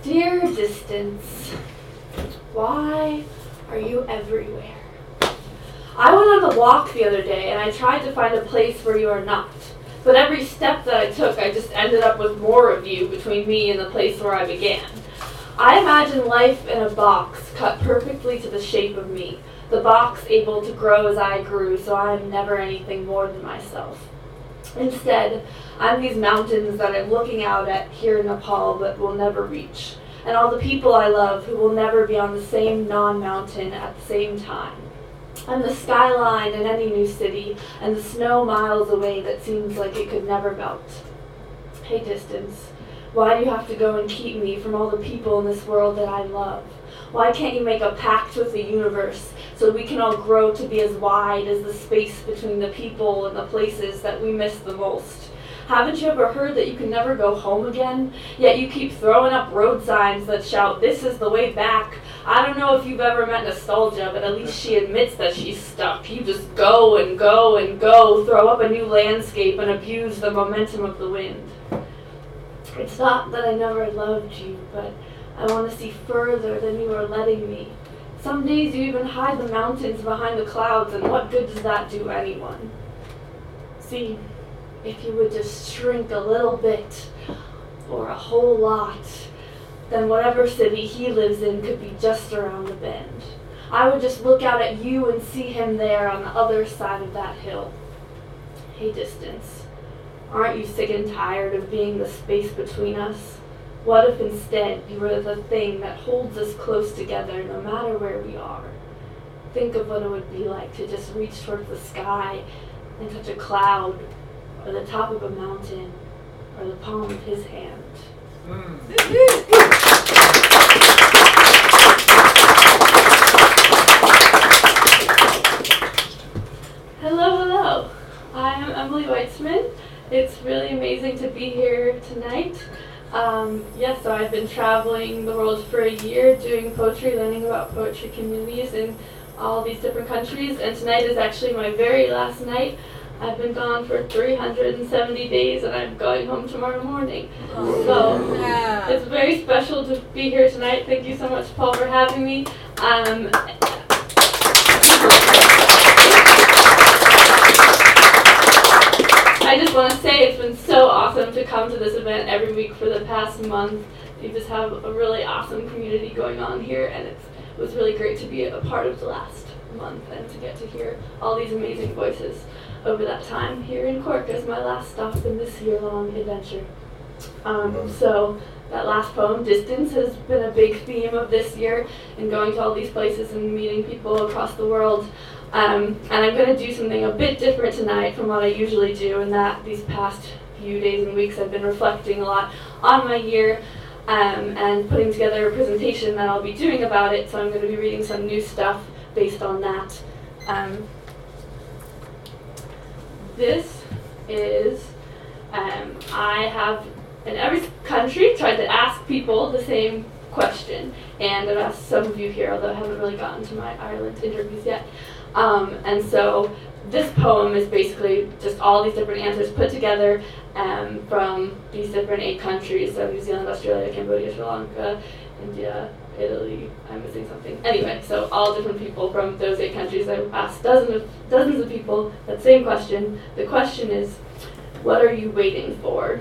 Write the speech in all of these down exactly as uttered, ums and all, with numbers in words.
Dear distance, why are you everywhere? I went on a walk the other day and I tried to find a place where you are not. But every step that I took, I just ended up with more of you between me and the place where I began. I imagine life in a box cut perfectly to the shape of me. The box able to grow as I grew, so I am never anything more than myself. Instead, I'm these mountains that I'm looking out at here in Nepal but will never reach, and all the people I love who will never be on the same non-mountain at the same time. I'm the skyline in any new city, and the snow miles away that seems like it could never melt. Hey distance, why do you have to go and keep me from all the people in this world that I love? Why can't you make a pact with the universe so we can all grow to be as wide as the space between the people and the places that we miss the most? Haven't you ever heard that you can never go home again? Yet you keep throwing up road signs that shout, "This is the way back." I don't know if you've ever met Nostalgia, but at least she admits that she's stuck. You just go and go and go, throw up a new landscape and abuse the momentum of the wind. It's not that I never loved you, but I want to see further than you are letting me. Some days you even hide the mountains behind the clouds, and what good does that do anyone? See, if you would just shrink a little bit, or a whole lot, then whatever city he lives in could be just around the bend. I would just look out at you and see him there on the other side of that hill. Hey distance, aren't you sick and tired of being the space between us? What if instead you were the thing that holds us close together no matter where we are? Think of what it would be like to just reach towards the sky and touch a cloud, or the top of a mountain, or the palm of his hand. Mm. Hello, hello. I am Emily Weitzman. It's really amazing to be here tonight. Um, yes, yeah, so I've been traveling the world for a year doing poetry, learning about poetry communities in all these different countries, and tonight is actually my very last night. I've been gone for three hundred seventy days and I'm going home tomorrow morning. Oh, so yeah. It's very special to be here tonight. Thank you so much, Paul, for having me. Um, I just want to say it's been so awesome to come to this event every week for the past month. You just have a really awesome community going on here, and it's, it was really great to be a part of the last month and to get to hear all these amazing voices over that time here in Cork as my last stop in this year-long adventure. Um, so that last poem, Distance, has been a big theme of this year, and going to all these places and meeting people across the world. Um, and I'm going to do something a bit different tonight from what I usually do, in that these past few days and weeks I've been reflecting a lot on my year um, and putting together a presentation that I'll be doing about it, so I'm going to be reading some new stuff based on that. Um, this is, um, I have in every country tried to ask people the same question, and I've asked some of you here, although I haven't really gotten to my Ireland interviews yet. Um, and so this poem is basically just all these different answers put together um, from these different eight countries, so New Zealand, Australia, Cambodia, Sri Lanka, India, Italy, I'm missing something. Anyway, so all different people from those eight countries. I've asked dozens of, dozens of people that same question. The question is, what are you waiting for?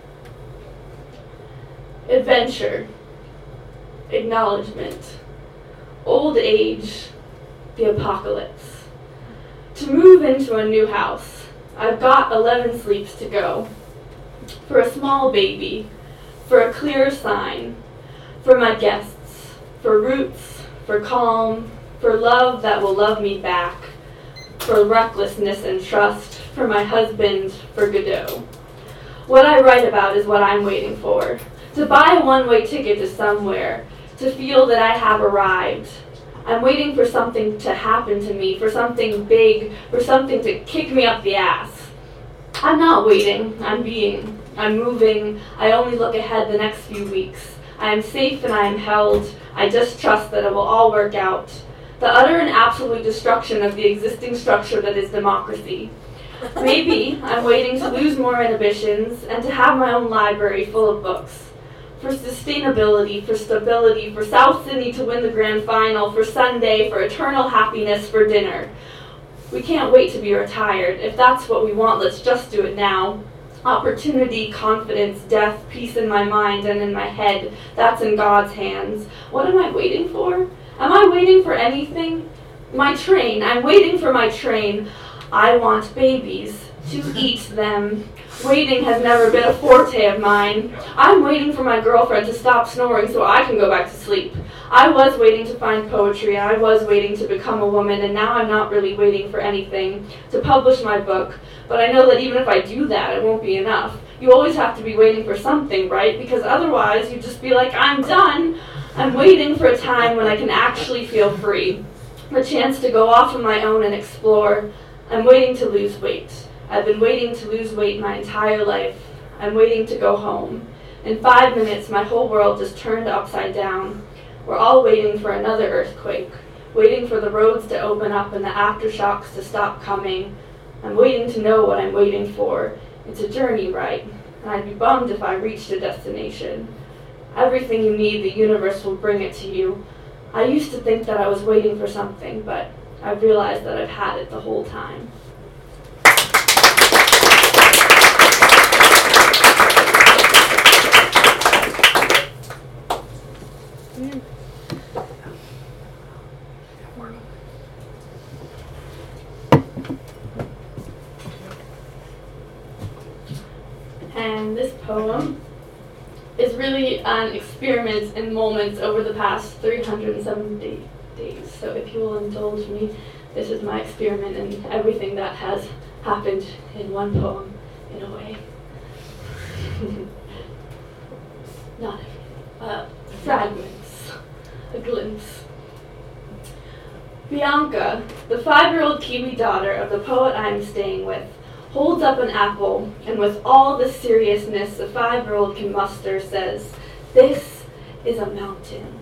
Adventure, acknowledgement, old age, the apocalypse. To move into a new house, I've got eleven sleeps to go. For a small baby, for a clear sign, for my guests, for roots, for calm, for love that will love me back, for recklessness and trust, for my husband, for Godot. What I write about is what I'm waiting for. To buy a one-way ticket to somewhere, to feel that I have arrived. I'm waiting for something to happen to me, for something big, for something to kick me up the ass. I'm not waiting, I'm being, I'm moving, I only look ahead the next few weeks. I am safe and I am held, I just trust that it will all work out. The utter and absolute destruction of the existing structure that is democracy. Maybe I'm waiting to lose more inhibitions and to have my own library full of books. for sustainability, for stability, for South Sydney to win the grand final, for Sunday, for eternal happiness, for dinner. We can't wait to be retired. If that's what we want, let's just do it now. Opportunity, confidence, death, peace in my mind and in my head, that's in God's hands. What am I waiting for? Am I waiting for anything? My train. I'm waiting for my train. I want babies, to eat them. Waiting has never been a forte of mine. I'm waiting for my girlfriend to stop snoring so I can go back to sleep. I was waiting to find poetry, I was waiting to become a woman, and now I'm not really waiting for anything, to publish my book. But I know that even if I do that, it won't be enough. You always have to be waiting for something, right? Because otherwise you'd just be like, I'm done. I'm waiting for a time when I can actually feel free. The chance to go off on my own and explore. I'm waiting to lose weight. I've been waiting to lose weight my entire life. I'm waiting to go home. In five minutes, my whole world just turned upside down. We're all waiting for another earthquake, waiting for the roads to open up and the aftershocks to stop coming. I'm waiting to know what I'm waiting for. It's a journey, right? And I'd be bummed if I reached a destination. Everything you need, the universe will bring it to you. I used to think that I was waiting for something, but I've realized that I've had it the whole time. And this poem is really an experiment in moments over the past three hundred seventy days. So if you will indulge me, this is my experiment in everything that has happened in one poem, in a way. Not everything. Uh, fragments. A glimpse. Bianca, the five-year-old Kiwi daughter of the poet I'm staying with, holds up an apple, and with all the seriousness a five-year-old can muster, says, "This is a mountain."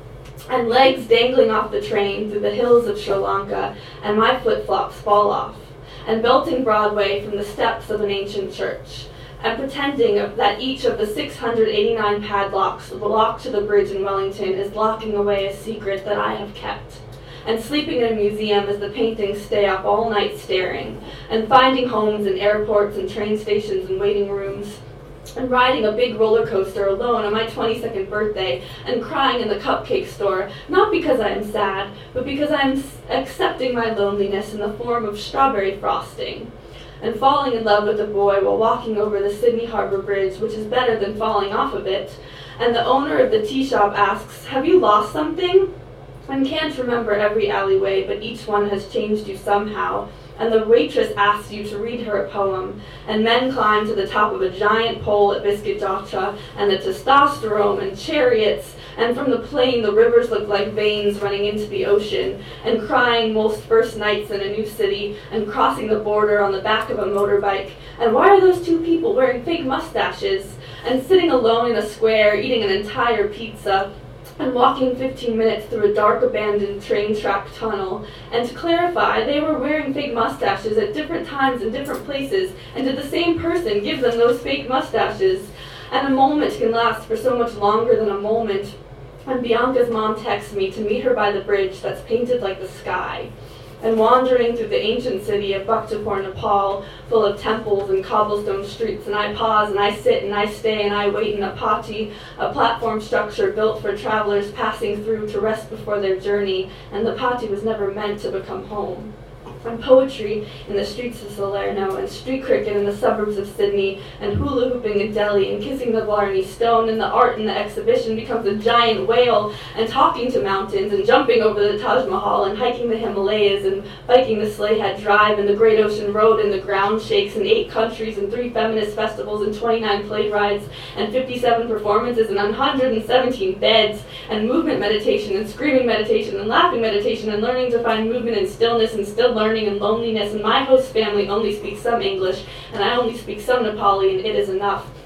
And legs dangling off the train through the hills of Sri Lanka, and my flip-flops fall off, and belting Broadway from the steps of an ancient church, and pretending that each of the six hundred eighty-nine padlocks locked to the bridge in Wellington is locking away a secret that I have kept. And sleeping in a museum as the paintings stay up all night staring, and finding homes in airports and train stations and waiting rooms, and riding a big roller coaster alone on my twenty-second birthday, and crying in the cupcake store, not because I am sad, but because I am accepting my loneliness in the form of strawberry frosting, and falling in love with a boy while walking over the Sydney Harbour Bridge, which is better than falling off of it, and the owner of the tea shop asks, "Have you lost something?" And can't remember every alleyway, but each one has changed you somehow. And the waitress asks you to read her a poem, and men climb to the top of a giant pole at Biscuit Jatra, and the testosterone and chariots, and from the plain the rivers look like veins running into the ocean, and crying most first nights in a new city, and crossing the border on the back of a motorbike. And why are those two people wearing fake mustaches, and sitting alone in a square, eating an entire pizza, and walking fifteen minutes through a dark abandoned train track tunnel? And to clarify, they were wearing fake mustaches at different times in different places, and did the same person give them those fake mustaches? And a moment can last for so much longer than a moment. And Bianca's mom texts me to meet her by the bridge that's painted like the sky. And wandering through the ancient city of Bhaktapur, Nepal, full of temples and cobblestone streets, and I pause and I sit and I stay and I wait in a pati, a platform structure built for travelers passing through to rest before their journey, and the pati was never meant to become home. And poetry in the streets of Salerno, and street cricket in the suburbs of Sydney, and hula hooping in Delhi, and kissing the Blarney Stone, and the art in the exhibition becomes a giant whale, and talking to mountains, and jumping over the Taj Mahal, and hiking the Himalayas, and biking the Slayhead Drive, and the Great Ocean Road, and the ground shakes, and eight countries, and three feminist festivals, and twenty-nine play rides, and fifty-seven performances, and one hundred seventeen beds, and movement meditation, and screaming meditation, and laughing meditation, and learning to find movement in stillness, and still learning and loneliness, and my host family only speaks some English, and I only speak some Nepali, and it is enough.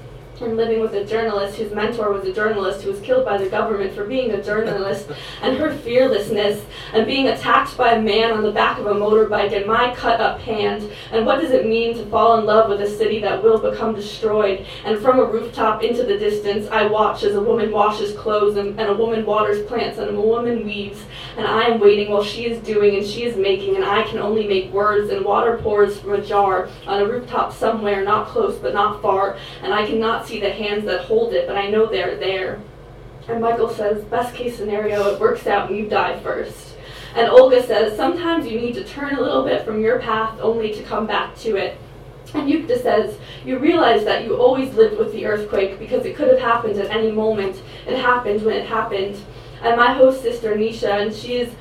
and living with a journalist whose mentor was a journalist who was killed by the government for being a journalist, and her fearlessness, and being attacked by a man on the back of a motorbike and my cut-up hand, and what does it mean to fall in love with a city that will become destroyed, and from a rooftop into the distance I watch as a woman washes clothes, and, and a woman waters plants, and a woman weaves, and I am waiting while she is doing and she is making, and I can only make words, and water pours from a jar on a rooftop somewhere, not close but not far, and I cannot see the hands that hold it, but I know they're there. And Michael says, best case scenario, it works out and you die first. And Olga says, sometimes you need to turn a little bit from your path only to come back to it. And Yukta says, you realize that you always lived with the earthquake because it could have happened at any moment. It happened when it happened. And my host sister, Nisha, and she is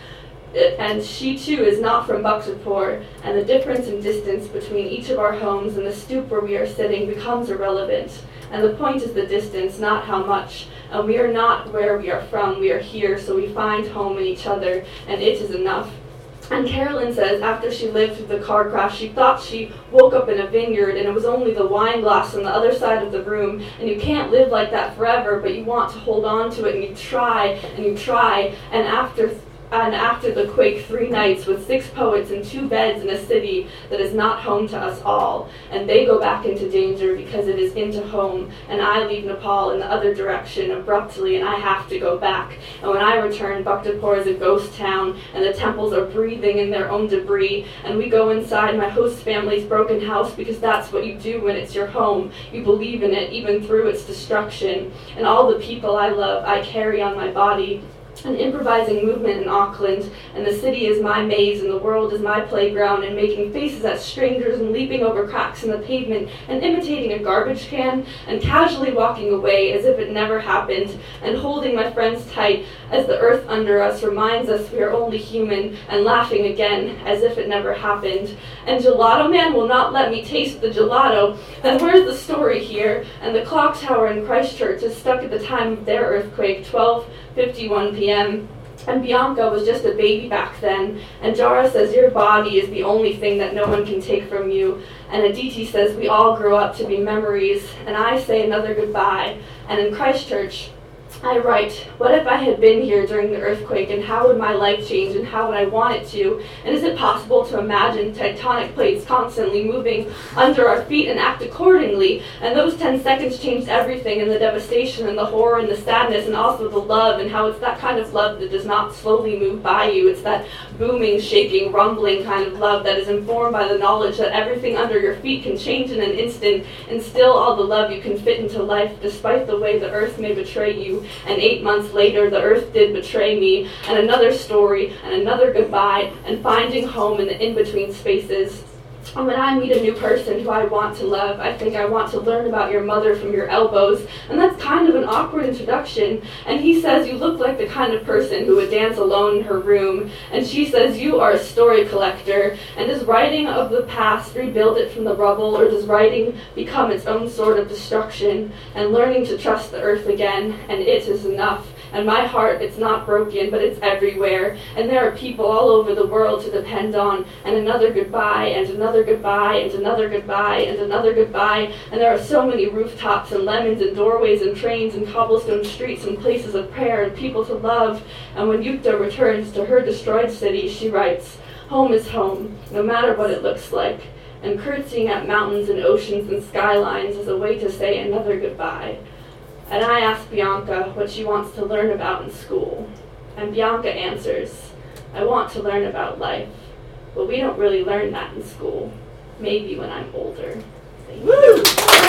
and she too is not from Bhaktapur, and the difference in distance between each of our homes and the stoop where we are sitting becomes irrelevant. And the point is the distance, not how much. And we are not where we are from, we are here, so we find home in each other, and it is enough. And Carolyn says after she lived through the car crash, she thought she woke up in a vineyard and it was only the wine glass on the other side of the room, and you can't live like that forever, but you want to hold on to it, and you try, and you try, and after And after the quake, three nights with six poets and two beds in a city that is not home to us all. And they go back into danger because it is into home. And I leave Nepal in the other direction abruptly, and I have to go back. And when I return, Bhaktapur is a ghost town, and the temples are breathing in their own debris. And we go inside my host family's broken house because that's what you do when it's your home. You believe in it, even through its destruction. And all the people I love, I carry on my body. An improvising movement in Auckland, and the city is my maze, and the world is my playground, and making faces at strangers, and leaping over cracks in the pavement, and imitating a garbage can, and casually walking away as if it never happened, and holding my friends tight as the earth under us reminds us we are only human, and laughing again as if it never happened. And Gelato Man will not let me taste the gelato. And where's the story here? And the clock tower in Christchurch is stuck at the time of their earthquake, twelve fifty-one p.m. And Bianca was just a baby back then. And Jara says your body is the only thing that no one can take from you. And Aditi says we all grow up to be memories. And I say another goodbye. And in Christchurch, I write, what if I had been here during the earthquake, and how would my life change, and how would I want it to? And is it possible to imagine tectonic plates constantly moving under our feet and act accordingly? And those ten seconds changed everything, and the devastation, and the horror, and the sadness, and also the love, and how it's that kind of love that does not slowly move by you. It's that booming, shaking, rumbling kind of love that is informed by the knowledge that everything under your feet can change in an instant, and still all the love you can fit into life, despite the way the earth may betray you. And eight months later, the earth did betray me, and another story, and another goodbye, and finding home in the in-between spaces. And when I meet a new person who I want to love, I think I want to learn about your mother from your elbows, and that's kind of an awkward introduction. And he says you look like the kind of person who would dance alone in her room, and she says you are a story collector. And does writing of the past rebuild it from the rubble, or does writing become its own sort of destruction? And learning to trust the earth again, and it is enough. And my heart, it's not broken, but it's everywhere. And there are people all over the world to depend on. And another goodbye, and another goodbye, and another goodbye, and another goodbye. And there are so many rooftops, and lemons, and doorways, and trains, and cobblestone streets, and places of prayer, and people to love. And when Yukta returns to her destroyed city, she writes, home is home, no matter what it looks like. And curtsying at mountains and oceans and skylines is a way to say another goodbye. And I ask Bianca what she wants to learn about in school. And Bianca answers, I want to learn about life, but we don't really learn that in school. Maybe when I'm older. Thank you.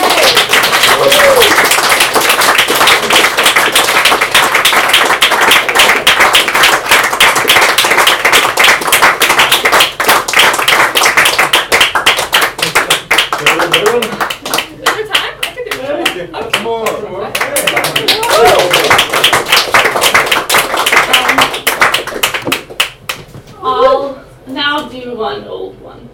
Come on. I'll now do one old one.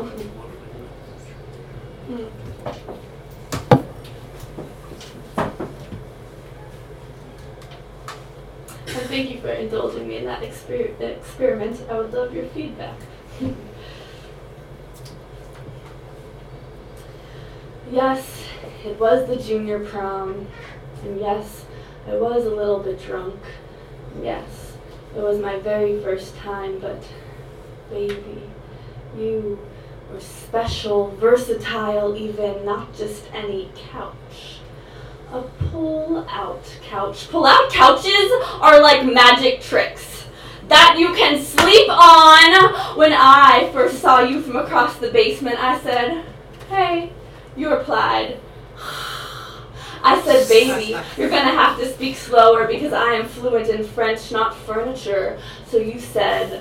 And thank you for indulging me in that exper- experiment. I would love your feedback. Yes, It was the junior prom, and yes, I was a little bit drunk. Yes, it was my very first time, but baby, you were special, versatile even, not just any couch. A pull-out couch. Pull-out couches are like magic tricks that you can sleep on. When I first saw you from across the basement, I said, "Hey," you replied. I said, "Baby, you're gonna have to speak slower because I am fluent in French, not furniture." So you said,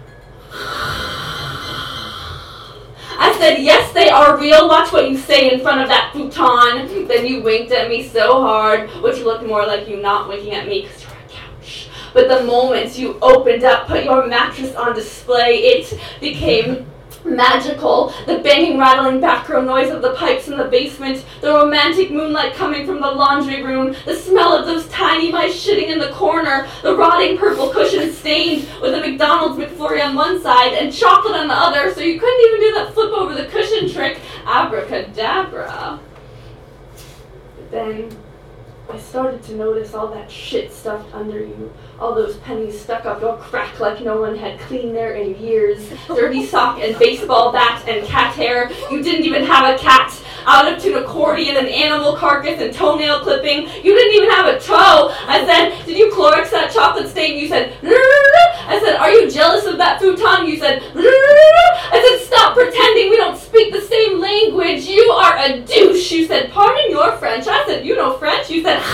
I said, "Yes, they are real. Watch what you say in front of that futon." Then you winked at me so hard, which looked more like you not winking at me because you're a couch. But the moment you opened up, put your mattress on display, it became magical. The banging, rattling background noise of the pipes in the basement, the romantic moonlight coming from the laundry room, the smell of those tiny mice shitting in the corner, the rotting purple cushion stained with a McDonald's McFlurry on one side and chocolate on the other, so you couldn't even do that flip over the cushion trick. Abracadabra. But then I started to notice all that shit stuffed under you. All those pennies stuck up your crack like no one had cleaned there in years. Dirty sock and baseball bat and cat hair. You didn't even have a cat. Out of tune accordion and animal carcass and toenail clipping. You didn't even have a toe. I said, "Did you Clorox that chocolate stain?" You said, "Rrrr." I said, "Are you jealous of that futon?" You said, "Rrrr." I said, "Stop pretending we don't speak the same language. You are a douche." You said, "Pardon your French." I said, "You know French?" You said,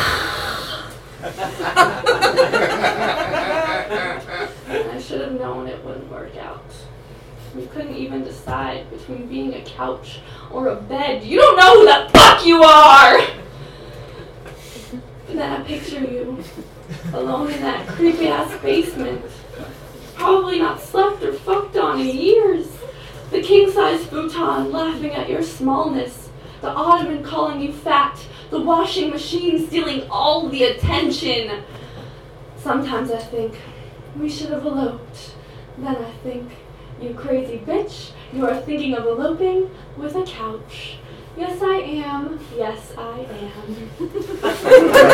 I should have known it wouldn't work out. You couldn't even decide between being a couch or a bed. You don't know who the fuck you are! And then I picture you alone in that creepy-ass basement. Probably not slept or fucked on in years. The king-size futon laughing at your smallness. The ottoman calling you fat. The washing machine stealing all the attention. Sometimes I think we should have eloped. Then I think, you crazy bitch, you are thinking of eloping with a couch. Yes, I am. Yes, I am.